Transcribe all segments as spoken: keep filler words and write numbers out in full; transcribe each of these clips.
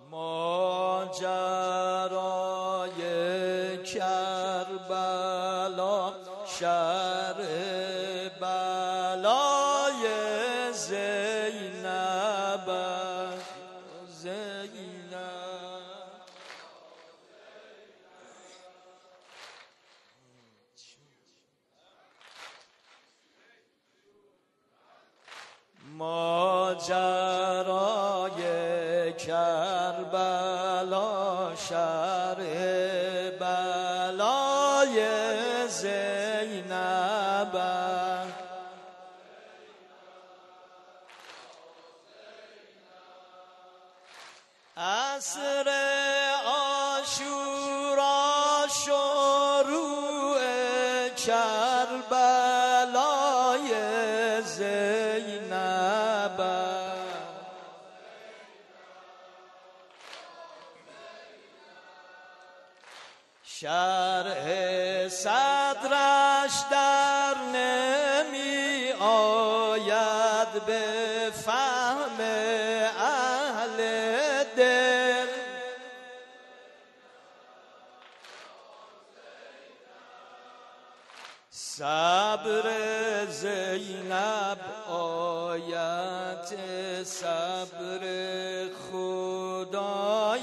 ماجرای کربلا شهر بلای زینب زینب ماجرای کربلا شهر بلای زینب عصر عاشورا شروع کربلای زینب شرح صدرش در نمی آید به فهم اهل دل صبر زینب آیت صبر خدای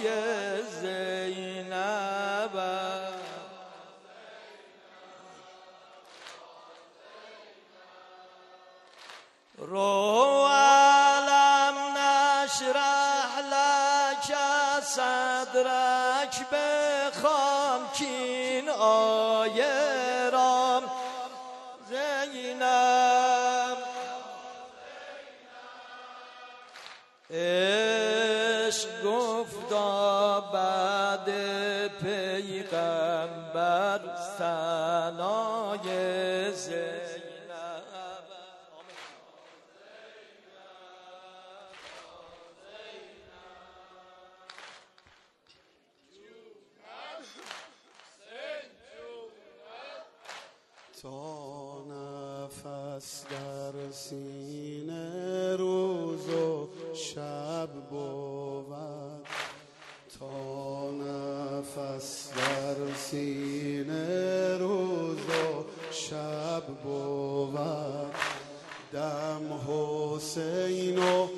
زینب رو علم نشرح لک صدرک بخوام کین آیه رام زینب عشق گفتا بعد پیغمبر ثنای زینب تا نفس در سینه روز و شب بود تا نفس در سینه روز و شب بود دم حسین و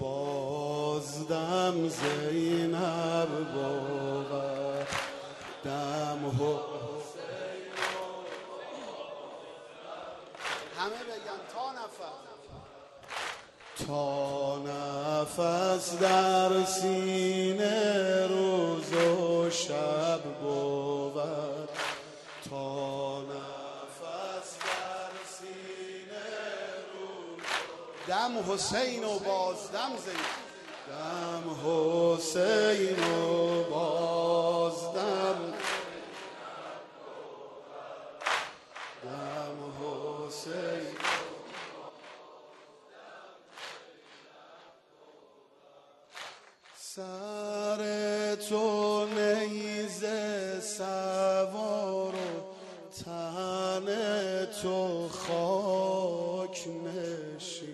بازدم زینب بود دم حسین همه بگن تا نفس تا نفس در سینه روز و شب بود تا نفس در سینه روز دم حسین و بازدم زینب دم حسین و بازدم دم حسین سر تو نیزه سوار و تن تو خاک نشین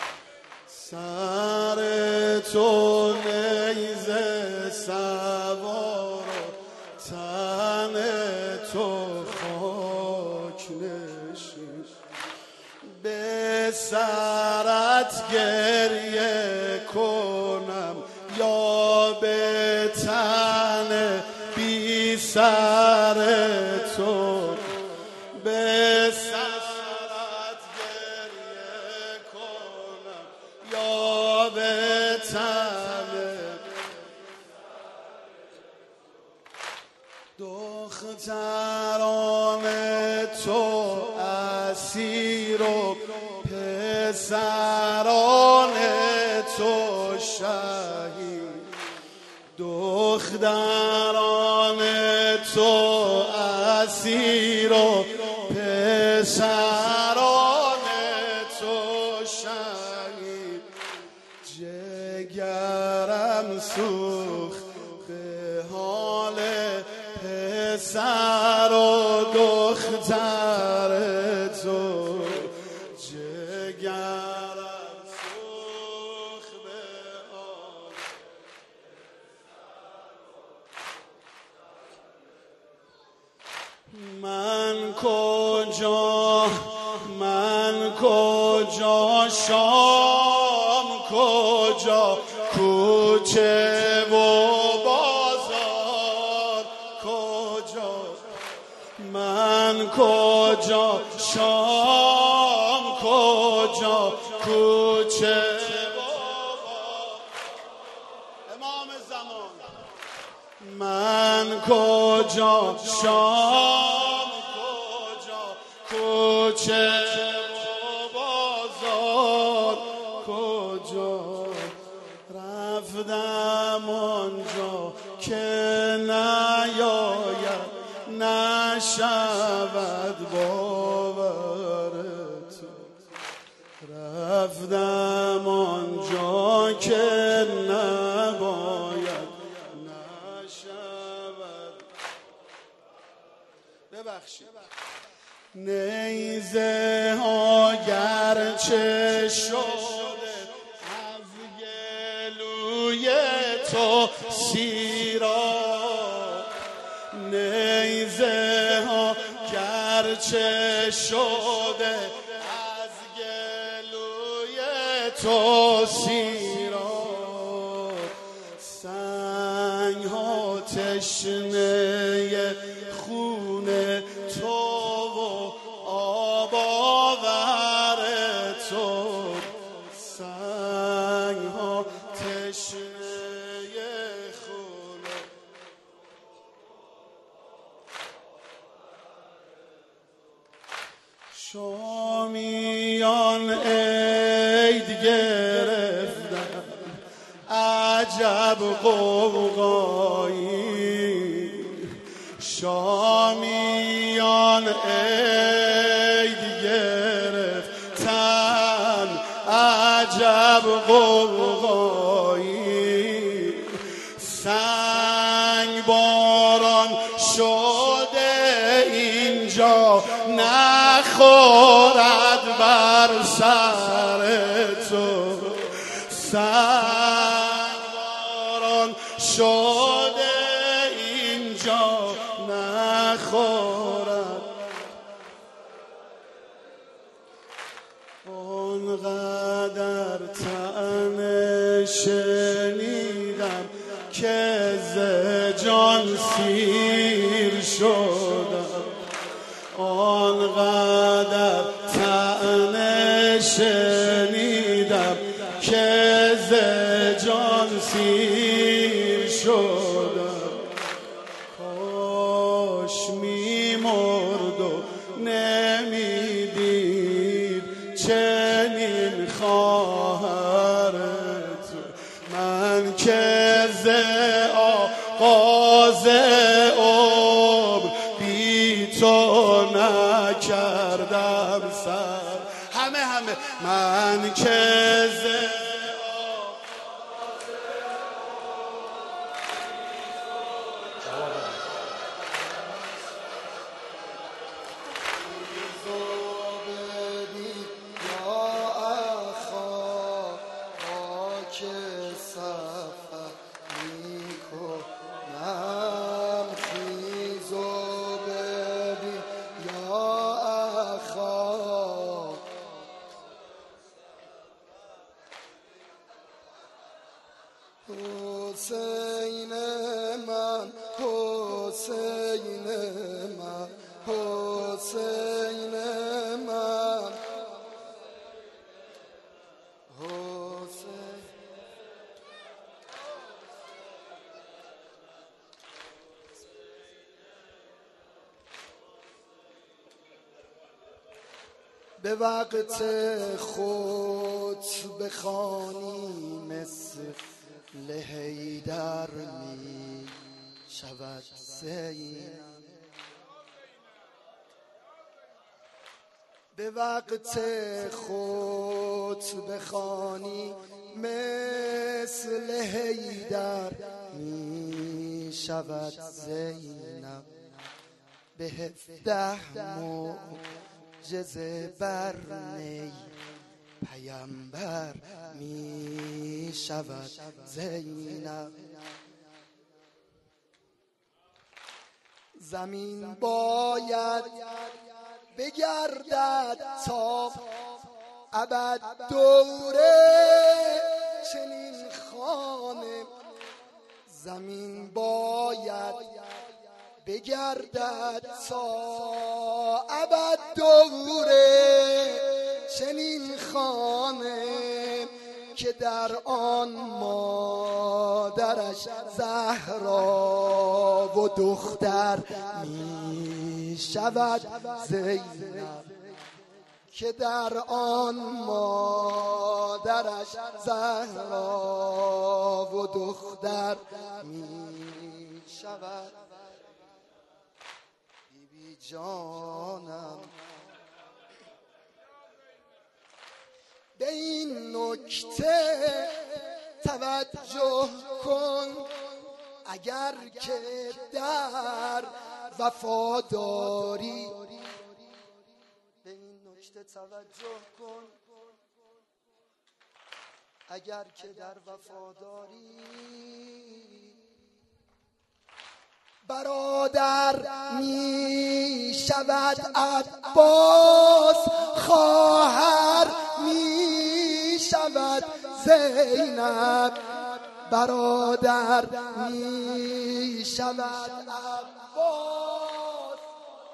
سر تو نیزه سوار و تن تو خاک نشین به سرت گریه کنم یا به تن بی سر تو به سرت گریه کنم یا به تن دختران تو اسیر و پسران تو شهید دختران تو اسیر و پسران تو شهید جگرم سوخت به حال پسر و دختر تو جگرم سوخت به حال. جگرم سوخت به حال من کجا من کجا شام کجا کوچه و بازار کجا من کجا شام کجا کوچه و بازار امام زمان من کجا شام کجا کوچه و بازار کجا رفتم آنجا که نیاید نشود باور تو رفتم آنجا که نباید نشود ببخشید نیزه ها گرچه شده از گلوی تو سیرا نیزه ها گرچه شده از گلوی تو سیرا سنگ ها تشنه خون تو و آب آور تو سنگ ها تشنه خون شامیان عید گرفتن عجب قوقایی شامیان عید گرفتن عجب قوقایی سنگ باران شده اینجا نخورد بر سر تو سنگ باران شده اینجا نخورد آنقدر طعنه شنیدم که ز جان سیر شدم آنقدر طعنه شنیدم که ز جان سیر شدم کاش می‌مرد و نمی‌دید چنین خواهر تو من که ز آغاز عمر بی تو نکردم سر همه همه من که ز حسین من حسین من حسین من حسین به وقت خود بخوانی مثل حیدر می شود زینب به وقت خود بخوانی مثل حیدر می شود زینب به هفده معجزه بر نی پیامبر می شود زینب زمین باید بگردد تا ابد دوره چنین خانه. زمین باید بگردد تا ابد دوره چنین خانه که در آن مادرش زهرا و دختر می شود زینب. که در آن مادرش زهرا و دختر می شود. بی بی جانم به این نکته توجه کن، اگر که در وفاداری. به این نکته توجه کن، اگر که در وفاداری. برادر می شود عباس، خواهر می شود زینب. برادر می شود عباس،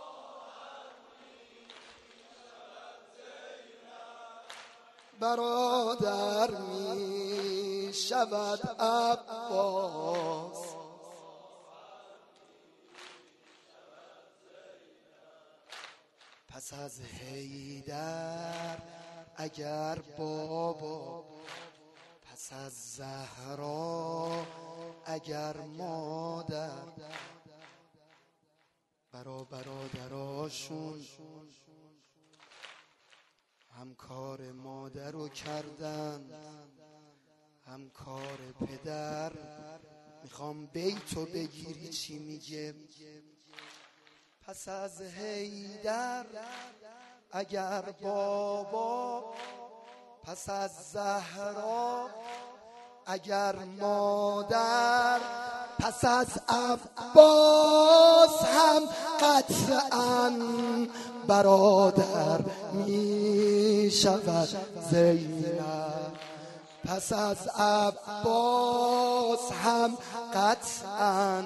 برادر می شود عباس. پس از حیدر اگر بابا، پس از زهرا اگر مادر. برا برادراشون هم کار مادر رو کردن هم کار پدر. میخوام بیتو بگیری چی میگه. پس از حیدر اگر بابا، پس از زهرا اگر مادر. پس از عباس هم قطعاً برادر می شود زینب. پس از عباس هم قطعاً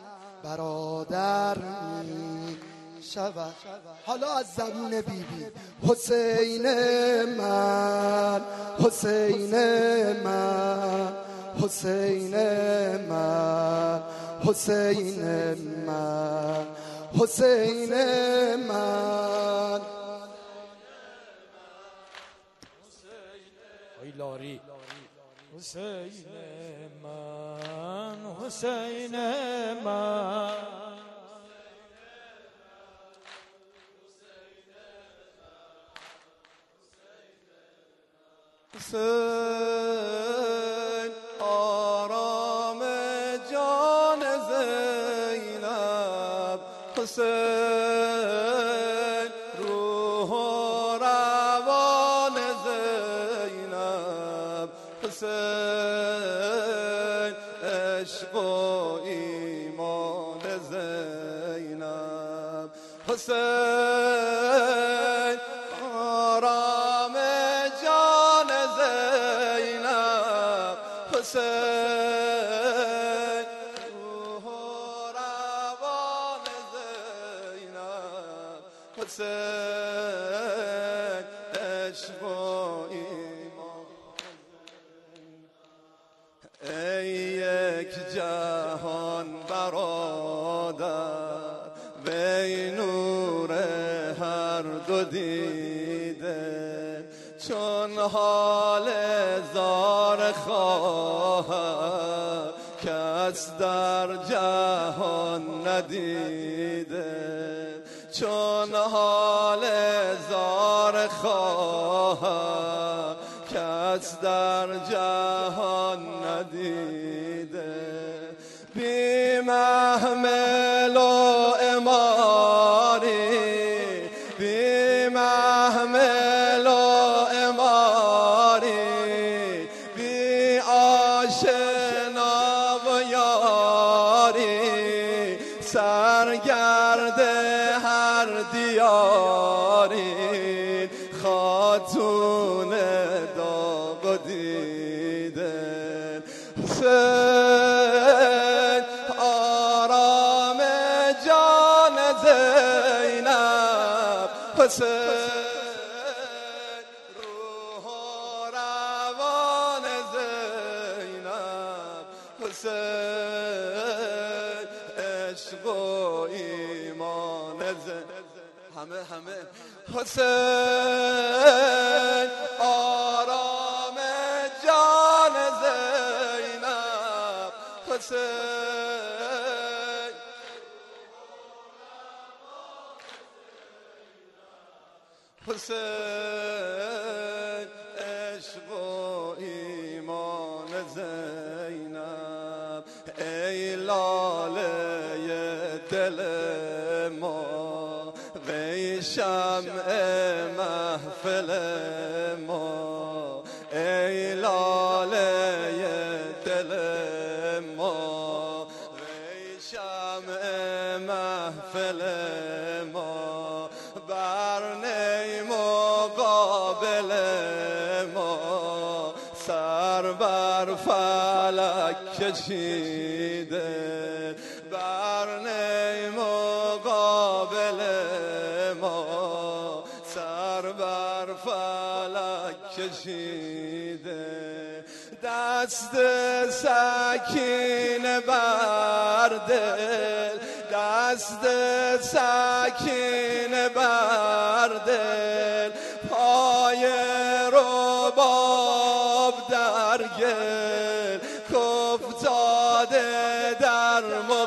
برادر می شود. حالا از زبون بی بی. حسین من، حسین من، حسین من، حسین من، حسین من. ای لاری حسین من، حسین من. حسین آرام جان زینب، حسین روح و روان زینب، حسین عشق و ایمان زینب، حسین آرام جان زینب، حسین روح و روان زینب، حسین عشق و ایمان. ای یک جهان برادر، وی نور هر دو دیده، چون حال زار خواهر کس در جهان ندیده، چون حال زار خواهر کس در جهان ندیده. بی محمل و اماری، بی محمل و اماری، بی آشنا و یاری، سرگرم خاتون داغ دیدن حسین آرام جان زینب حسین روح و روان زینب حسین عشق و ایمان زینب همه همه حسین آرام جان زینب حسین حسین عشق و ایمان زینب ای لاله دل ما وی شمع محفل ما ای لاله دل ما وی شمع محفل ما بر نی مقابل ما سر بر فلک کشیده بر نی مقابل ما سر بر فلک کشیده دست سکینه بر دل دست سکینه بر دل پای رباب در گل کفتاده در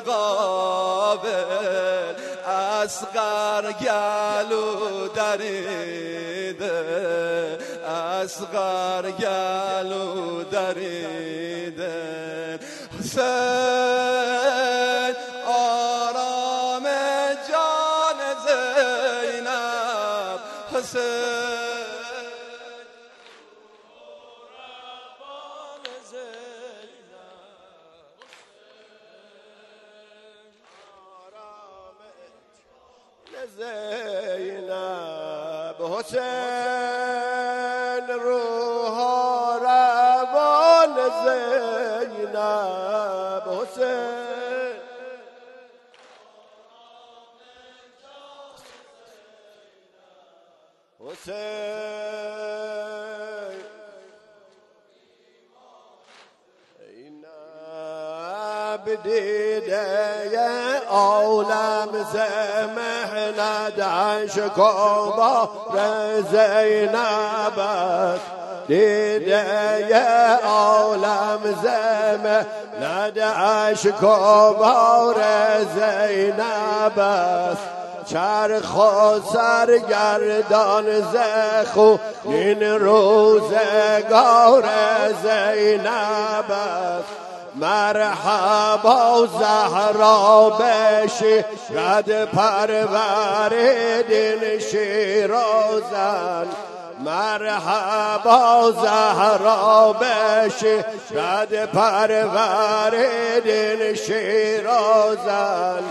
مقابل اصغر گلو دریده اصغر گلو دریده حسین آرام جان زینب حسین زینب حسین روح روان زینب حسین حسین اینب دیده عالم زمحنت عشق و بار زینب است دیده عالم زمحنت عشق و بار زینب است چرخ و سرگردان زخو این روزگار زینب است مرحبا زهرا بشی رد پروردین شیرازن مرحبا زهرا بشی رد پروردین شیرازن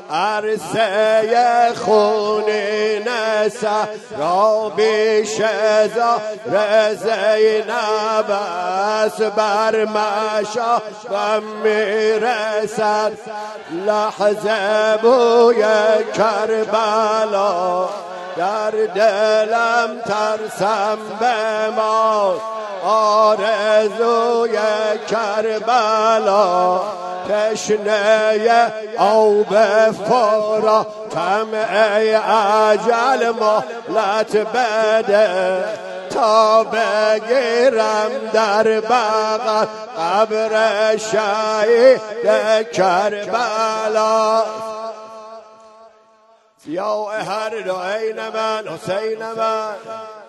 عرصه خونین را بیش زهر زینب است بر مشام میرسد لحظه بوی کربلا در دلم ترسم به ما آرزوی کربلا تشنه آب فرا طمع اجل مهلت بده تا بگیرم در بغل قبر شهید کربلا سیاه هر دو عین من حسین من